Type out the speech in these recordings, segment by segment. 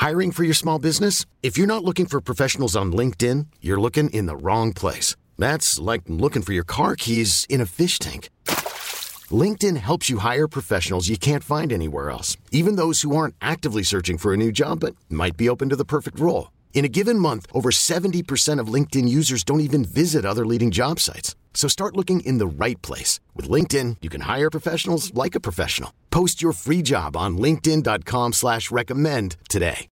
Hiring for your small business? If you're not looking for professionals on LinkedIn, you're looking in the wrong place. That's like looking for your car keys in a fish tank. LinkedIn helps you hire professionals you can't find anywhere else, even those who aren't actively searching for a new job but might be open to the perfect role. In a given month, over 70% of LinkedIn users don't even visit other leading job sites. So start looking in the right place. With LinkedIn, you can hire professionals like a professional. Post your free job on linkedin.com/recommend today.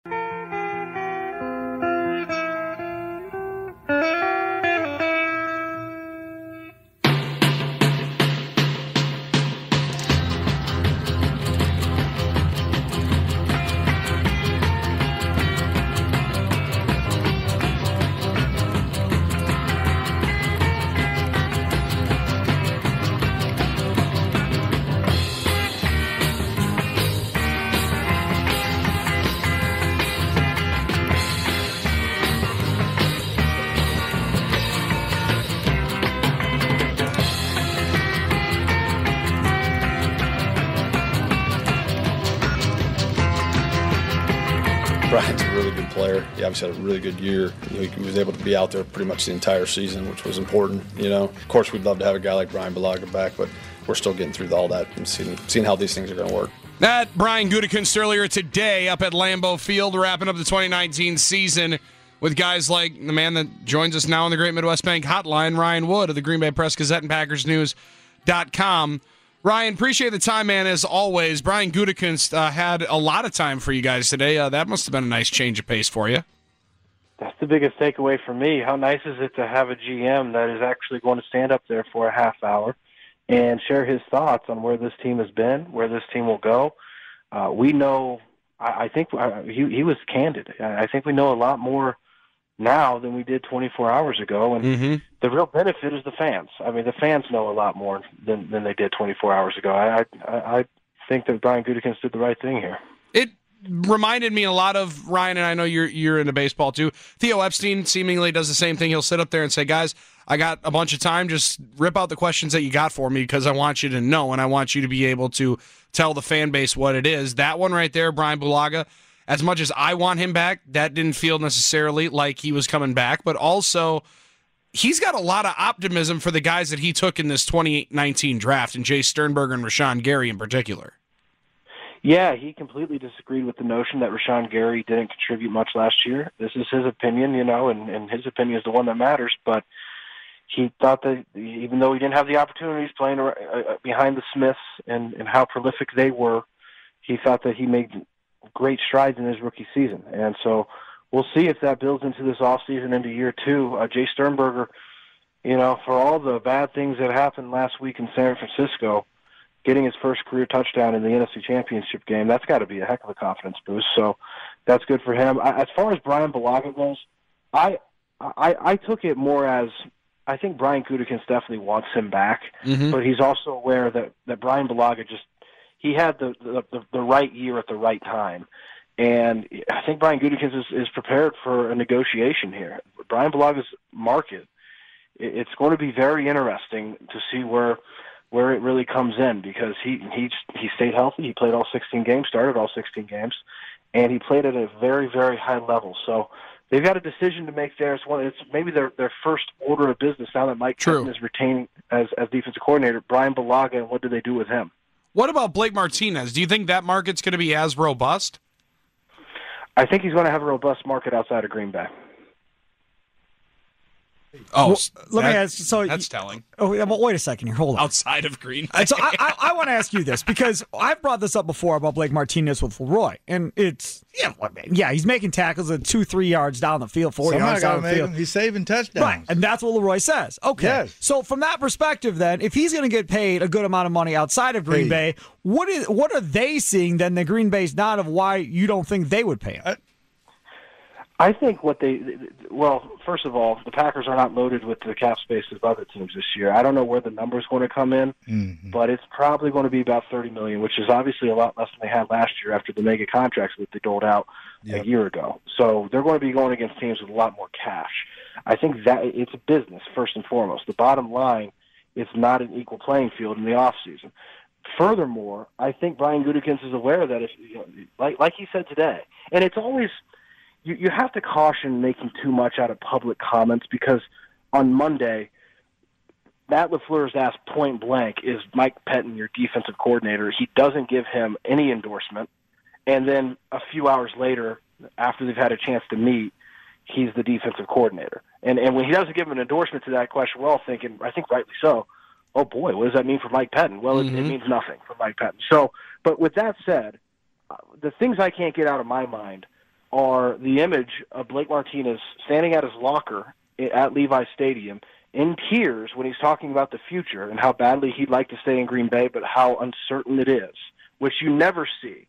Brian's a really good player. He obviously had a really good year. He was able to be out there pretty much the entire season, which was important. Of course, we'd love to have a guy like Brian Bulaga back, but we're still getting through all that and seeing how these things are going to work. That Brian Gutekunst earlier today up at Lambeau Field, wrapping up the 2019 season with guys like the man that joins us now on the Great Midwest Bank Hotline, Ryan Wood of the Green Bay Press Gazette and PackersNews.com. Ryan, appreciate the time, man, as always. Brian Gutekunst had a lot of time for you guys today. That must have been a nice change of pace for you. That's the biggest takeaway for me. How nice is it to have a GM that is actually going to stand up there for a half hour and share his thoughts on where this team has been, where this team will go. We know, I think he was candid. I think we know a lot more now than we did 24 hours ago, and the real benefit is the fans. I mean, the fans know a lot more than they did 24 hours ago. I think that Brian Gutekunst did the right thing here. It reminded me a lot of, Ryan, and I know you're into baseball too. Theo Epstein seemingly does the same thing. He'll sit up there and say, guys, I got a bunch of time. Just rip out the questions that you got for me because I want you to know and I want you to be able to tell the fan base what it is. That one right there, Brian Bulaga, as much as I want him back, that didn't feel necessarily like he was coming back, but also he's got a lot of optimism for the guys that he took in this 2019 draft, and Jay Sternberger and Rashawn Gary in particular. Yeah, he completely disagreed with the notion that Rashawn Gary didn't contribute much last year. This is his opinion, and his opinion is the one that matters, but he thought that even though he didn't have the opportunities playing behind the Smiths and how prolific they were, he thought that he made great strides in his rookie season. And so we'll see if that builds into this offseason into year two. Jay Sternberger, for all the bad things that happened last week in San Francisco, getting his first career touchdown in the NFC Championship game, that's got to be a heck of a confidence boost. So that's good for him. As far as Brian Bulaga goes, I took it more as I think Brian Gutekunst definitely wants him back, but he's also aware that Brian Bulaga he had the right year at the right time. And I think Brian Gutekunst is prepared for a negotiation here. Brian Bulaga's market, it's going to be very interesting to see where it really comes in because he stayed healthy. He played all 16 games, started all 16 games, and he played at a very, very high level. So they've got a decision to make there. It's maybe their first order of business now that Mike Clinton is retained as defensive coordinator. Brian Bulaga, and what do they do with him? What about Blake Martinez? Do you think that market's going to be as robust? I think he's going to have a robust market outside of Green Bay. Oh, well, let me ask. So that's telling. Oh, wait a second here. Hold on. Outside of Green Bay. So I want to ask you this because I've brought this up before about Blake Martinez with Leroy, and it's he's making tackles at 2-3 yards down the field, 4 yards down the field. He's saving touchdowns, right? And that's what Leroy says. Okay, yes. So from that perspective, then, if he's going to get paid a good amount of money outside of Green Bay, what are they seeing then that Green Bay's not of why you don't think they would pay him? I think first of all, the Packers are not loaded with the cap space of other teams this year. I don't know where the number's going to come in, but it's probably going to be about $30 million, which is obviously a lot less than they had last year after the mega contracts that they doled out a year ago. So they're going to be going against teams with a lot more cash. I think that it's a business, first and foremost. The bottom line, it's not an equal playing field in the offseason. furthermore, I think Brian Gutekunst is aware that if like he said today, and it's always you have to caution making too much out of public comments, because on Monday, Matt LaFleur is asked point blank, is Mike Pettine your defensive coordinator? He doesn't give him any endorsement. And then a few hours later, after they've had a chance to meet, he's the defensive coordinator. And when he doesn't give him an endorsement to that question, we're all thinking, I think rightly so, oh boy, what does that mean for Mike Pettine? Well, it means nothing for Mike Pettine. So, but with that said, the things I can't get out of my mind are the image of Blake Martinez standing at his locker at Levi Stadium in tears when he's talking about the future and how badly he'd like to stay in Green Bay, but how uncertain it is, which you never see.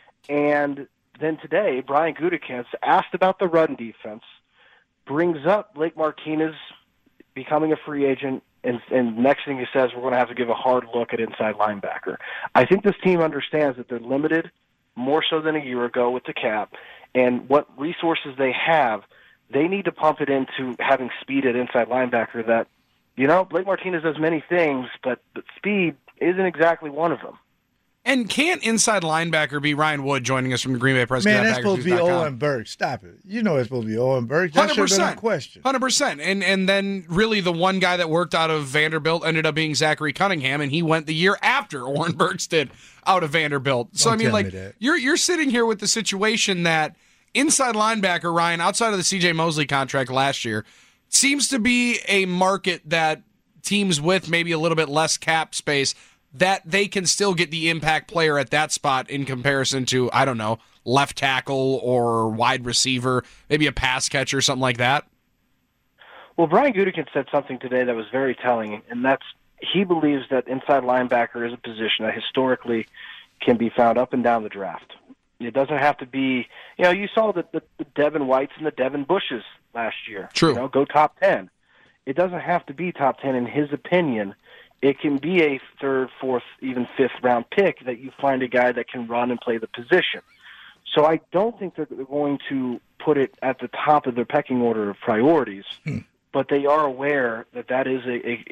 And then today, Brian Gutekunst, asked about the run defense, brings up Blake Martinez becoming a free agent, and next thing he says, we're going to have to give a hard look at inside linebacker. I think this team understands that they're limited more so than a year ago with the cap, and what resources they have, they need to pump it into having speed at inside linebacker that, Blake Martinez does many things, but speed isn't exactly one of them. And can't inside linebacker be Ryan Wood joining us from the Green Bay Press? Man, that's supposed to be Owen Burks. Stop it. You know it's supposed to be Owen Burks. That should have been a question. 100%. And then really the one guy that worked out of Vanderbilt ended up being Zachary Cunningham, and he went the year after Owen Burks did out of Vanderbilt. So, you're sitting here with the situation that inside linebacker, Ryan, outside of the C.J. Mosley contract last year, seems to be a market that teams with maybe a little bit less cap space, that they can still get the impact player at that spot in comparison to, I don't know, left tackle or wide receiver, maybe a pass catcher or something like that? Well, Brian Gutekunst said something today that was very telling, and that's he believes that inside linebacker is a position that historically can be found up and down the draft. It doesn't have to be, you saw the Devin Whites and the Devin Bushes last year. True. Go top 10. It doesn't have to be top 10 in his opinion. It can be a third, fourth, even fifth round pick that you find a guy that can run and play the position. So I don't think they're going to put it at the top of their pecking order of priorities, but they are aware that that is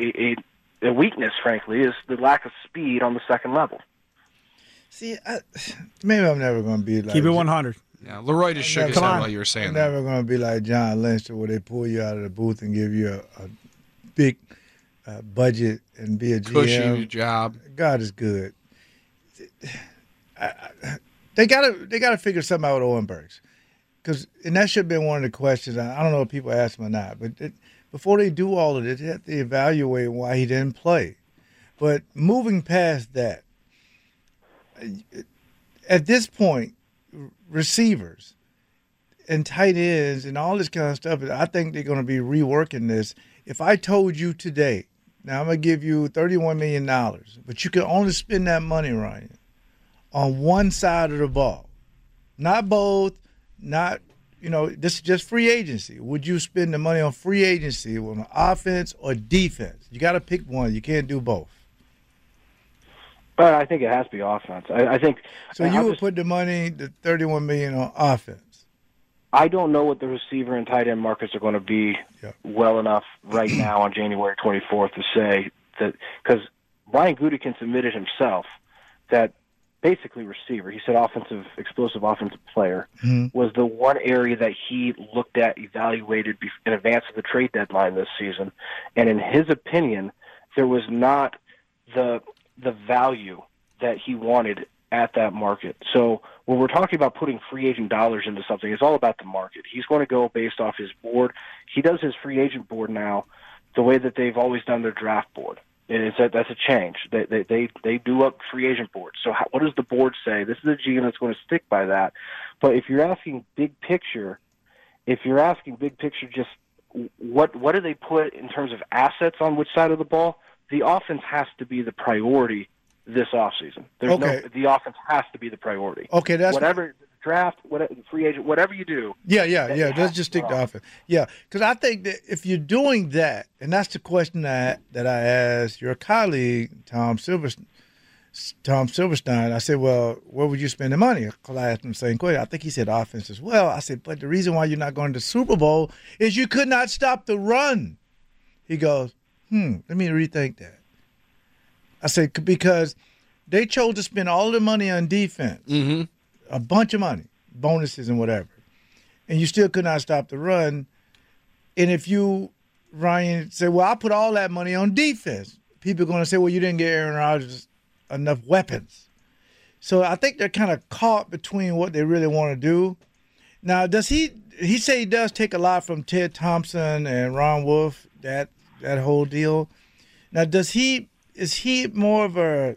a weakness, frankly, is the lack of speed on the second level. See, maybe I'm never going to be like... Keep it 100. Yeah, Leroy just shook his head while you were saying that. I'm never going to be like John Lynch, where they pull you out of the booth and give you a big budget and be a GM. Cushy job. God is good. They gotta figure something out with Owen Burks, and that should have been one of the questions. I don't know if people ask him or not, but before they do all of it, they have to evaluate why he didn't play. But moving past that, at this point, receivers and tight ends and all this kind of stuff, I think they're going to be reworking this. If I told you today, now I'm going to give you $31 million, but you can only spend that money, Ryan, on one side of the ball. Not both, this is just free agency. Would you spend the money on free agency on offense or defense? You got to pick one. You can't do both. But I think it has to be offense. I think. So you would put the money, the $31 million, on offense. I don't know what the receiver and tight end markets are going to be well enough right now on January 24th to say that, because Brian Gutekunst admitted himself that basically receiver, he said explosive offensive player, was the one area that he looked at, evaluated in advance of the trade deadline this season. And in his opinion, there was not the value that he wanted at that market. So when we're talking about putting free agent dollars into something, it's all about the market. He's going to go based off his board. He does his free agent board now the way that they've always done their draft board. And that's a change. They do up free agent boards. So what does the board say? This is a GM that's going to stick by that. But if you're asking big picture, just what do they put in terms of assets on which side of the ball? The offense has to be the priority this offseason. The offense has to be the priority. Okay, that's whatever draft, whatever free agent, whatever you do. Yeah. Let's just stick to offense. Yeah, because I think that if you're doing that, and that's the question that I asked your colleague Tom Silverstein. I said, well, where would you spend the money? Because I asked him the same question. I think he said offense as well. I said, but the reason why you're not going to the Super Bowl is you could not stop the run. He goes, let me rethink that. I said, because They chose to spend all the money on defense, a bunch of money, bonuses and whatever, and you still could not stop the run. And if you, Ryan, say, well, I put all that money on defense, people are going to say, well, you didn't get Aaron Rodgers enough weapons. So I think they're kind of caught between what they really want to do. Now, does he say he does take a lot from Ted Thompson and Ron Wolf, that whole deal. Now, is he more of a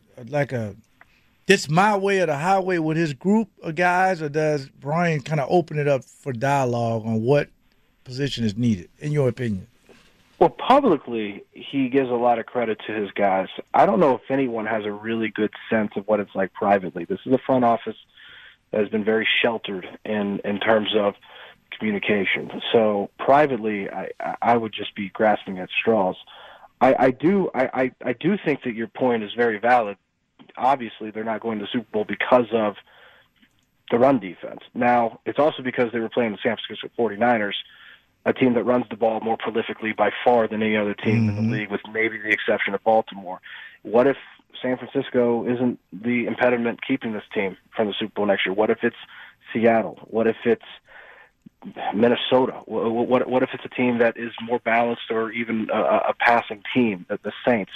this my way or the highway with his group of guys, or does Brian kind of open it up for dialogue on what position is needed, in your opinion? Well, publicly, he gives a lot of credit to his guys. I don't know if anyone has a really good sense of what it's like privately. This is a front office that has been very sheltered in terms of communication. So privately, I would just be grasping at straws. I do think that your point is very valid. Obviously, they're not going to the Super Bowl because of the run defense. Now, it's also because they were playing the San Francisco 49ers, a team that runs the ball more prolifically by far than any other team in the league, with maybe the exception of Baltimore. What if San Francisco isn't the impediment keeping this team from the Super Bowl next year? What if it's Seattle? What if it's Minnesota? What if it's a team that is more balanced, or even a passing team, the Saints?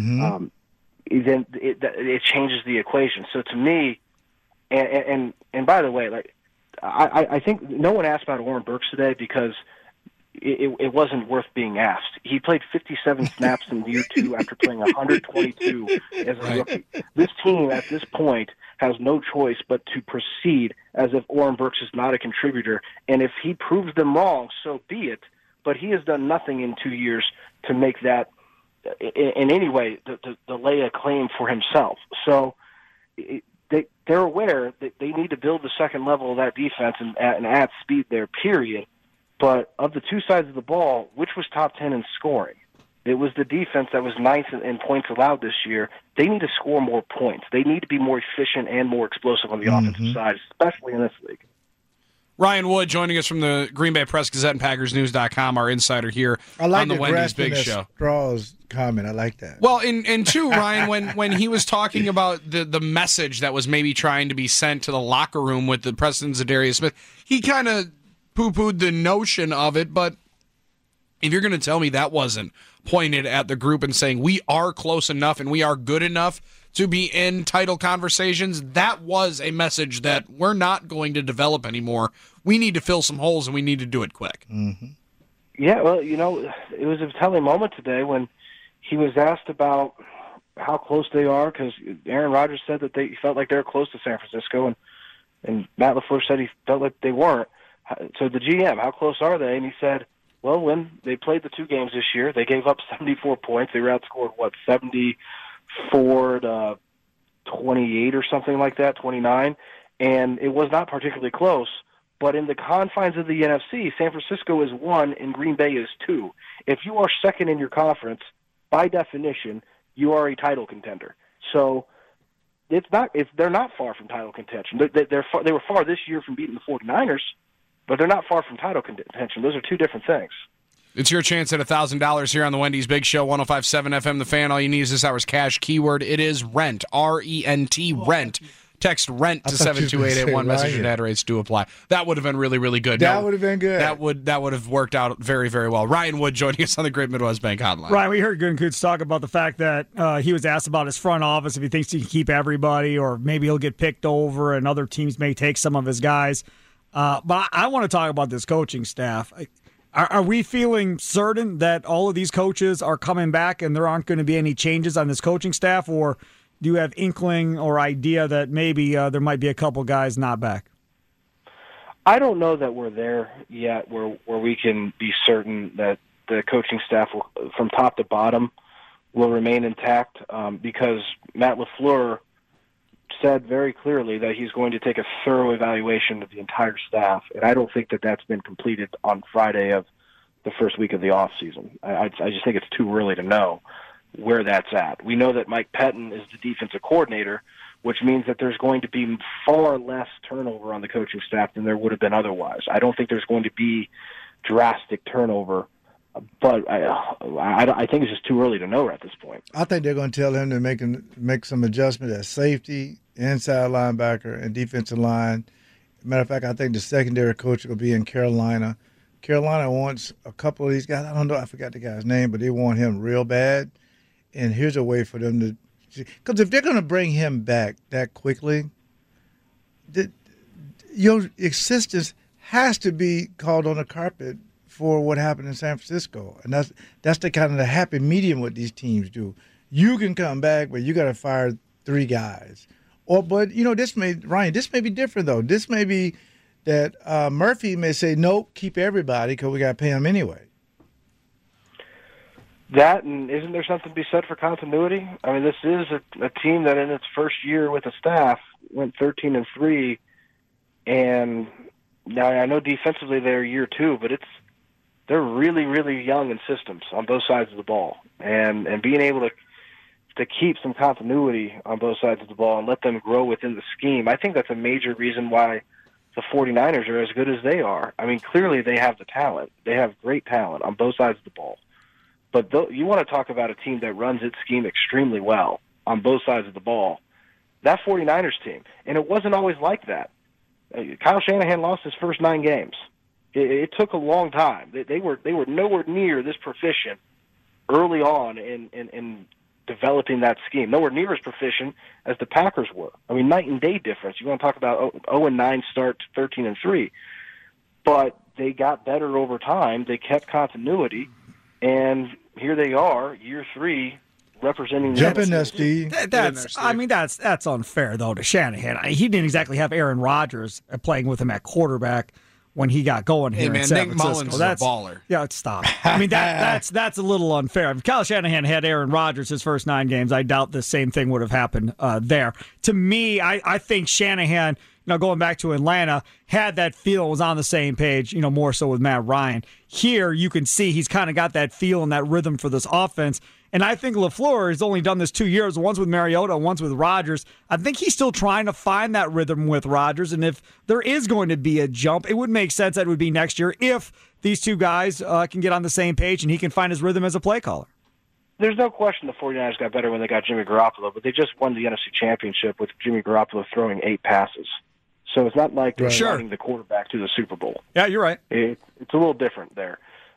Then it changes the equation. So to me, and by the way, like I think no one asked about Oren Burks today because it wasn't worth being asked. He played 57 snaps in year 2 after playing 122 as a rookie. This team at this point has no choice but to proceed as if Oren Burks is not a contributor. And if he proves them wrong, so be it. But he has done nothing in 2 years to make that in any way to lay a claim for himself. So they're aware that they need to build the second level of that defense and add speed there, period. But of the two sides of the ball, which was top 10 in scoring? It was the defense that was ninth in points allowed this year. They need to score more points. They need to be more efficient and more explosive on the offensive side, especially in this league. Ryan Wood joining us from the Green Bay Press Gazette and PackersNews.com, our insider here on the Wendy's Big Show. Straws comment. I like that. Well, and two, Ryan, when he was talking about the message that was maybe trying to be sent to the locker room with the Preston Zadarius Smith, he kind of poo-pooed the notion of it, but if you're going to tell me that wasn't pointed at the group and saying we are close enough and we are good enough to be in title conversations, that was a message that we're not going to develop anymore. We need to fill some holes, and we need to do it quick. Yeah, well, it was a telling moment today when he was asked about how close they are, because Aaron Rodgers said that he felt like they were close to San Francisco, and Matt LaFleur said he felt like they weren't. So the GM, how close are they? And he said, well, when they played the 2 games this year, they gave up 74 points. They were outscored, 74 to 28 or something like that, 29. And it was not particularly close. But in the confines of the NFC, San Francisco is 1 and Green Bay is 2. If you are second in your conference, by definition, you are a title contender. So they're not far from title contention. They were far this year from beating the 49ers, but they're not far from title contention. Those are two different things. It's your chance at $1,000 here on the Wendy's Big Show, 105.7 FM The Fan. All you need is this hour's cash. Keyword, it is rent, R-E-N-T, rent. Text RENT to 72881. Message and data rates do apply. That would have been really, really good. That would have been good. That would have worked out very, very well. Ryan Wood joining us on the Great Midwest Bank Hotline. Ryan, we heard Gutekunst talk about the fact that he was asked about his front office, if he thinks he can keep everybody, or maybe he'll get picked over and other teams may take some of his guys. But I want to talk about this coaching staff. Are we feeling certain that all of these coaches are coming back and there aren't going to be any changes on this coaching staff, or do you have inkling or idea that maybe there might be a couple guys not back? I don't know that we're there yet where we can be certain that the coaching staff will, from top to bottom, will remain intact because Matt LaFleur said very clearly that he's going to take a thorough evaluation of the entire staff, and I don't think that that's been completed on Friday of the first week of the off season. I just think it's too early to know where that's at. We know that Mike Pettin is the defensive coordinator, which means that there's going to be far less turnover on the coaching staff than there would have been otherwise. I don't think there's going to be drastic turnover But I think it's just too early to know at this point. I think they're going to tell him to make some adjustments at safety, inside linebacker, and defensive line. Matter of fact, I think the secondary coach will be in Carolina. Carolina wants a couple of these guys. I don't know. I forgot the guy's name, but they want him real bad. And here's a way for them to – because if they're going to bring him back that quickly, your existence has to be called on the carpet for what happened in San Francisco. And that's the kind of the happy medium what these teams do. You can come back, but you got to fire 3 guys. But this may be different, though. This may be that Murphy may say, nope, keep everybody because we got to pay them anyway. That, and isn't there something to be said for continuity? I mean, this is a team that in its first year with the staff went 13-3, and now I know defensively they're year 2, but they're really, really young in systems on both sides of the ball, and being able to keep some continuity on both sides of the ball and let them grow within the scheme, I think that's a major reason why the 49ers are as good as they are. I mean, clearly they have the talent. They have great talent on both sides of the ball. But you want to talk about a team that runs its scheme extremely well on both sides of the ball. That 49ers team, and it wasn't always like that. Kyle Shanahan lost his first 9 games. It took a long time. They were nowhere near this proficient early on in developing that scheme. Nowhere near as proficient as the Packers were. I mean, night and day difference. You want to talk about 0-9 start to 13-3, but they got better over time. They kept continuity, and here they are, year 3, representing. Jump in there, Steve. That's unfair though to Shanahan. He didn't exactly have Aaron Rodgers playing with him at quarterback when he got going here in San Francisco. Nick Mullins is a baller. Yeah, stop. I mean, that's a little unfair. If Kyle Shanahan had Aaron Rodgers his first 9 games, I doubt the same thing would have happened there. To me, I think Shanahan, going back to Atlanta, had that feel, was on the same page, more so with Matt Ryan. Here, you can see he's kind of got that feel and that rhythm for this offense. And I think LaFleur has only done this 2 years, once with Mariota, once with Rodgers. I think he's still trying to find that rhythm with Rodgers. And if there is going to be a jump, it would make sense that it would be next year if these 2 guys can get on the same page and he can find his rhythm as a play caller. There's no question the 49ers got better when they got Jimmy Garoppolo, but they just won the NFC Championship with Jimmy Garoppolo throwing 8 passes. So it's not like they're running the quarterback to the Super Bowl. Yeah, you're right. It's a little different there.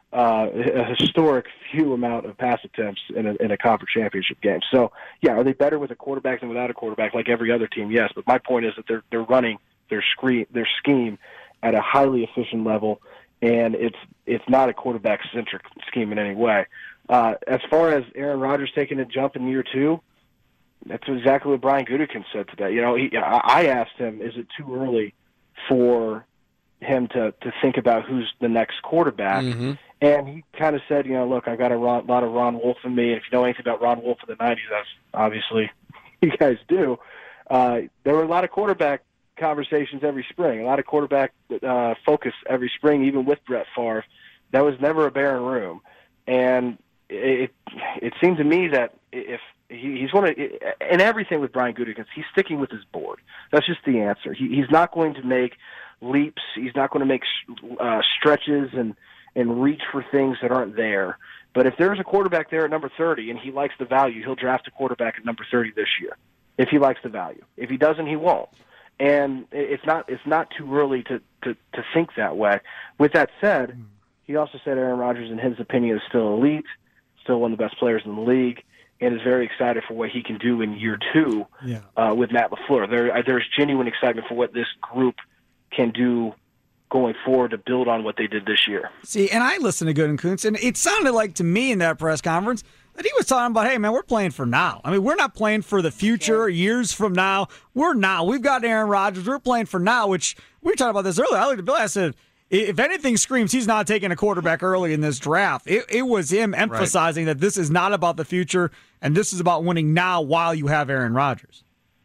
A historic few amount of pass attempts in a conference championship game. So, yeah, are they better with a quarterback than without a quarterback like every other team? Yes, but my point is that they're running their scheme at a highly efficient level, and it's not a quarterback-centric scheme in any way. As far as Aaron Rodgers taking a jump in year 2, that's exactly what Brian Gutekunst said today. I asked him, is it too early for him to think about who's the next quarterback? Mm-hmm. And he kind of said, look, I've got a lot of Ron Wolf in me. And if you know anything about Ron Wolf in the 90s, that's obviously you guys do. There were a lot of quarterback conversations every spring, a lot of quarterback focus every spring, even with Brett Favre. That was never a barren room. And it seemed to me that if he's going to, and everything with Brian Gutekunst, he's sticking with his board. That's just the answer. He's not going to make leaps. He's not going to make stretches and reach for things that aren't there. But if there's a quarterback there at number 30 and he likes the value, he'll draft a quarterback at number 30 this year. If he likes the value, if he doesn't, he won't. And it's not too early to think that way. With that said, he also said Aaron Rodgers, in his opinion, is still elite, still one of the best players in the league, and is very excited for what he can do in year 2 with Matt LaFleur. There's genuine excitement for what this group can do going forward to build on what they did this year. See, and I listened to Gutekunst, and it sounded like to me in that press conference that he was talking about, hey, man, we're playing for now. I mean, we're not playing for the future, years from now. We're now. We've got Aaron Rodgers. We're playing for now, which we were talking about this earlier. I looked at Bill, I said, if anything screams he's not taking a quarterback early in this draft, it was him emphasizing that this is not about the future, and this is about winning now while you have Aaron Rodgers.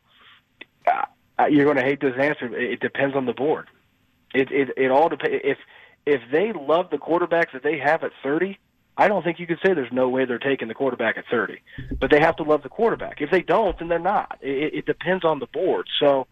You're going to hate this answer. It depends on the board. It all depends. If they love the quarterback that they have at 30, I don't think you could say there's no way they're taking the quarterback at 30. But they have to love the quarterback. If they don't, then they're not. It depends on the board. So,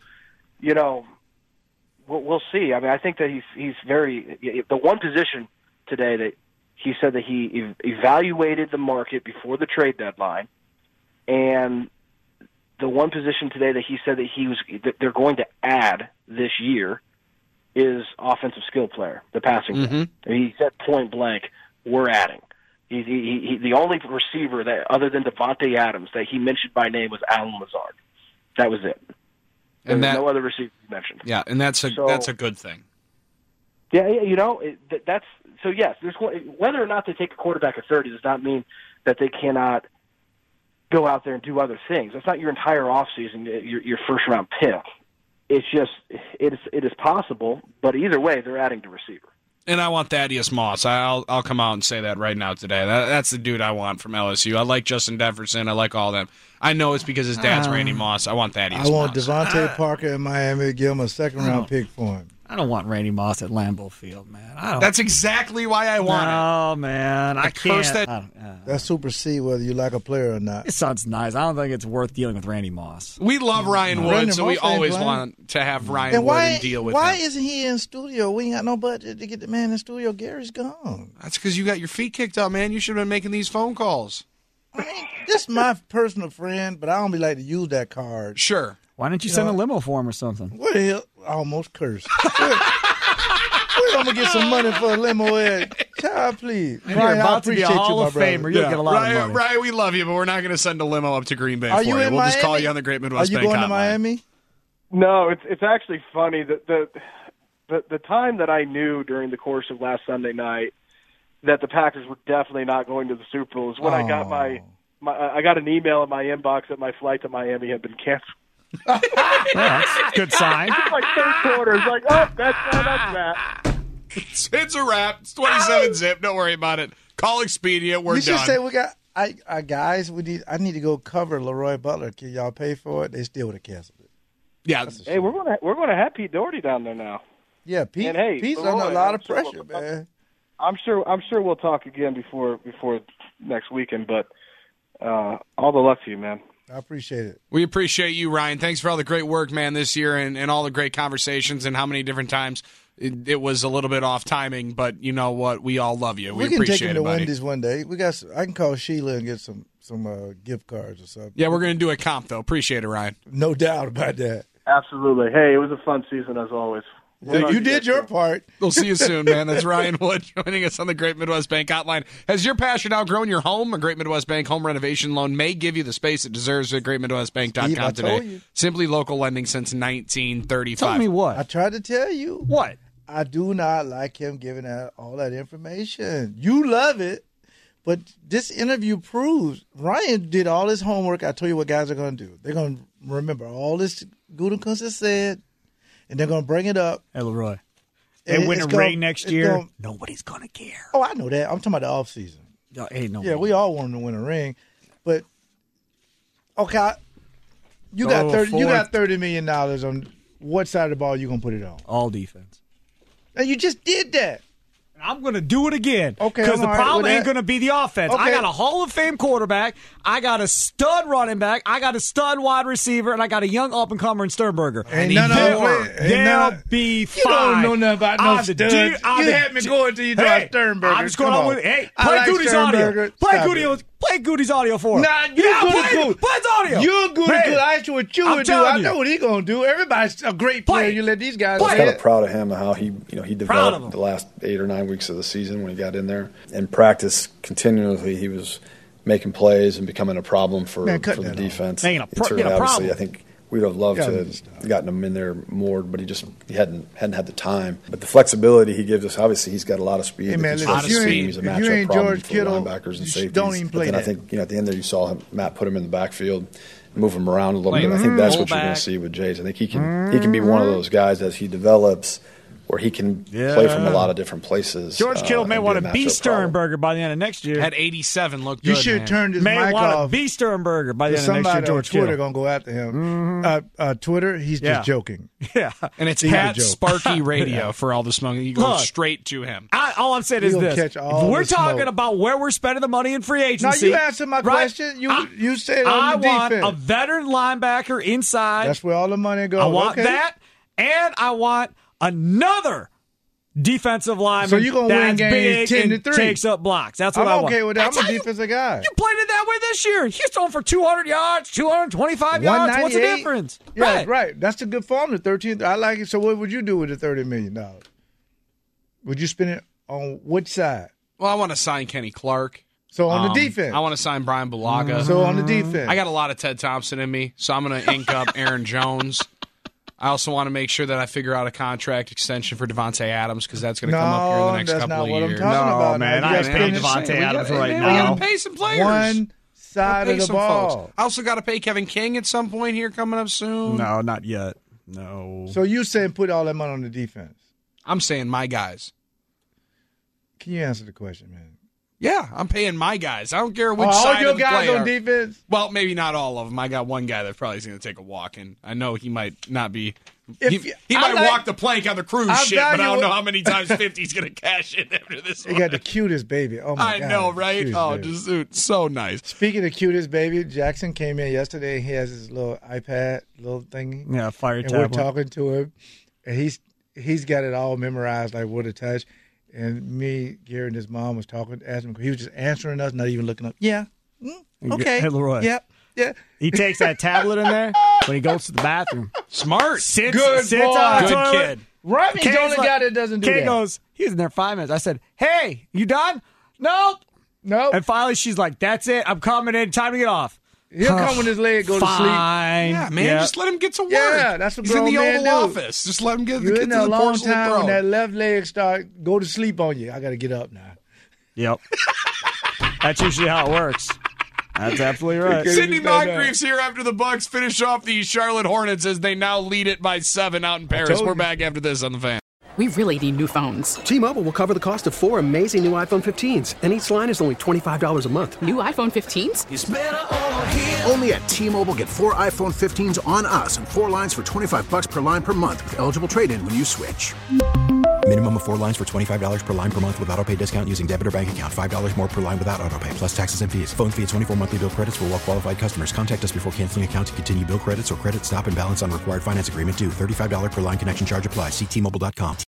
we'll see. I mean, I think that he's very – the one position today that he said that he evaluated the market before the trade deadline, and the one position today that he said that they're going to add this year is offensive skill player, the passing game. He said point blank, we're adding. He the only receiver that, other than Devontae Adams, that he mentioned by name was Alan Lazard. That was it. There was no other receiver he mentioned. Yeah, and that's a good thing. Yeah, that's so. Yes, there's whether or not they take a quarterback at 30 does not mean that they cannot go out there and do other things. That's not your entire offseason, your first round pick. It's just it is possible, but either way, they're adding to receiver. And I want Thaddeus Moss. I'll come out and say that right now today. That's the dude I want from LSU. I like Justin Jefferson. I like all of them. I know it's because his dad's Randy Moss. I want Thaddeus Moss. I want Devontae Parker in Miami. Give him a second-round pick for him. I don't want Randy Moss at Lambeau Field, man. That's exactly why I want it. Oh, man. I can't. That supersedes whether you like a player or not. It sounds nice. I don't think it's worth dealing with Randy Moss. We love Ryan Wood, so we always want to have Ryan Wood and deal with him. Why isn't he in studio? We ain't got no budget to get the man in studio. Gary's gone. That's because you got your feet kicked up, man. You should have been making these phone calls. I mean, this is my personal friend, but I don't be like to use that card. Sure. Why didn't you send a limo for him or something? What the hell? I almost cursed. Where I'm going to get some money for a limo at? Child, please. You're Ryan, about to be a Hall of Famer. You'll get a lot of money. Ryan, we love you, but we're not going to send a limo up to Green Bay for you. We'll Miami? Just call you on the Great Midwest Bank Are you going hotline. to Miami? No, it's actually funny that the time that I knew during the course of last Sunday night that the Packers were definitely not going to the Super Bowl is when I got I got an email in my inbox that my flight to Miami had been canceled. Well, that's a good sign. Like third quarter, it's like, oh, that's that. It's a wrap. It's 27-zip. Don't worry about it. Call Expedia. We're done. You should say we got guys. I need to go cover Leroy Butler. Can y'all pay for it? They still would have canceled it. Yeah. Hey, we're gonna have Pete Doherty down there now. Yeah, Pete. And hey, Pete's Leroy, under a lot of pressure, man. I'm sure we'll talk again before next weekend. But all the luck to you, man. I appreciate it. We appreciate you, Ryan. Thanks for all the great work, man, this year and all the great conversations and how many different times it was a little bit off timing, but you know what? We all love you. We can appreciate take him it, to buddy. Wendy's one day. I can call Sheila and get some gift cards or something. Yeah, we're going to do a comp, though. Appreciate it, Ryan. No doubt about that. Absolutely. Hey, it was a fun season as always. Yeah, you did your part. We'll see you soon, man. That's Ryan Wood joining us on the Great Midwest Bank Hotline. Has your passion outgrown your home? A Great Midwest Bank home renovation loan may give you the space it deserves at GreatMidwestBank.com today. Simply local lending since 1935. Tell me what? I tried to tell you. What? I do not like him giving out all that information. You love it, but this interview proves Ryan did all his homework. I told you what guys are going to do. They're going to remember all this Gutekunst has said, and they're going to bring it up. Hey, Leroy. They win a ring next year. Nobody's going to care. Oh, I know that. I'm talking about the offseason. Yeah, we all want him to win a ring. But, okay, you got $30 million on what side of the ball you going to put it on? All defense. And you just did that. I'm going to do it again. Okay, because the problem ain't going to be the offense. Okay. I got a Hall of Fame quarterback. I got a stud running back. I got a stud wide receiver, and I got a young up and comer in Sternberger. And they'll be fine. You don't know nothing about no studs. You had me going till you draw Sternberger. I'm just going on with it. Hey, play Goody's audio. Play Goody's audio for him. Nah, play his audio. You're good. I asked you what you would do. I know what he's going to do. Everybody's a great player. You let these guys play. I was kind of proud of him and how he developed the last 8 or 9 weeks of the season when he got in there. In practice, continually, he was making plays and becoming a problem for the defense. Obviously, I think we'd have loved to have gotten him in there more, but he hadn't had the time. But the flexibility he gives us, obviously, he's got a lot of speed. Hey, man, he's a matchup problem for linebackers and safeties. Don't even play and that. I think at the end there you saw Matt put him in the backfield, move him around a little bit. I think that's what you're going to see with Jays. I think he can be one of those guys as he develops where he can play from a lot of different places. George Kittle may want to be Sternberger by the end of next year. At 87, looked good. You should turn his mic off. May want to be Sternberger by the end of next year. George Twitter Kittle going to go after him. Twitter, he's just joking. Yeah, and it's Pat Sparky Radio for all the smoking. You go straight to him. All I'm saying is this: we're talking about where we're spending the money in free agency. Now you answered my question. You said on the defense. I want a veteran linebacker inside. That's where all the money goes. I want that, and I want another defensive lineman. So you're going to win games 10-3. Takes up blocks. That's what I want. I'm okay with that. I'm a defensive guy. You played it that way this year. He's throwing for 200 yards, 225 yards. What's the difference? Yeah, right. That's a good form, the 13th. I like it. So what would you do with the $30 million? Would you spend it on which side? Well, I want to sign Kenny Clark. So on the defense. I want to sign Brian Bulaga. So on the defense. I got a lot of Ted Thompson in me, so I'm going to ink up Aaron Jones. I also want to make sure that I figure out a contract extension for Devontae Adams because that's going to come up here in the next couple of years. No, that's not what I'm talking about. Man, I ain't paying Devontae Adams right now. We got to pay some players. One side of the ball. Folks. I also got to pay Kevin King at some point here coming up soon. No, not yet. No. So you saying put all that money on the defense? I'm saying my guys. Can you answer the question, man? Yeah, I'm paying my guys. I don't care which all side your of the guys play on are. defense? Well, maybe not all of them. I got one guy that probably is going to take a walk, and I know he might not be. He might walk the plank on the cruise ship, but I don't know how many times 50's going to cash in after this one. He got the cutest baby. Oh, my God. I know, right? Oh, just dude, so nice. Speaking of cutest baby, Jackson came in yesterday. He has his little iPad, little thingy. Yeah, fire tablet. tablet. We're talking to him, and he's got it all memorized, like what to touch. And me, Gary, and his mom was talking, asking him. He was just answering us, not even looking up. Yeah. Okay. Hey, Leroy. Yep. Yeah. He takes that tablet in there when he goes to the bathroom. Smart. Sits boy. on the Good toilet. kid. Rodney's the only guy that doesn't do Kate that. goes, he was in there 5 minutes. I said, hey, you done? Nope. And finally she's like, that's it. I'm coming in. Time to get off. He'll come when his leg go to sleep. Fine. Yeah, man, just let him get to work. Yeah, that's what he's in the grown Oval men do. Office. Just let him get You're to in there a the long porcelain time throne. when that left leg go to sleep on you. I got to get up now. Yep. That's usually how it works. That's absolutely right. Sidney Moncrief's here after the Bucks finish off the Charlotte Hornets as they now lead it by 7 out in Paris. We're back after this on the Fan. We really need new phones. T-Mobile will cover the cost of 4 amazing new iPhone 15s, and each line is only $25 a month. New iPhone 15s? It's better over here. Only at T-Mobile, get 4 iPhone 15s on us and 4 lines for $25 per line per month with eligible trade-in when you switch. Minimum of 4 lines for $25 per line per month with autopay discount using debit or bank account. $5 more per line without autopay, plus taxes and fees. Phone fee at 24 monthly bill credits for well-qualified customers. Contact us before canceling account to continue bill credits or credit stop and balance on required finance agreement due. $35 per line connection charge applies. See T-Mobile.com.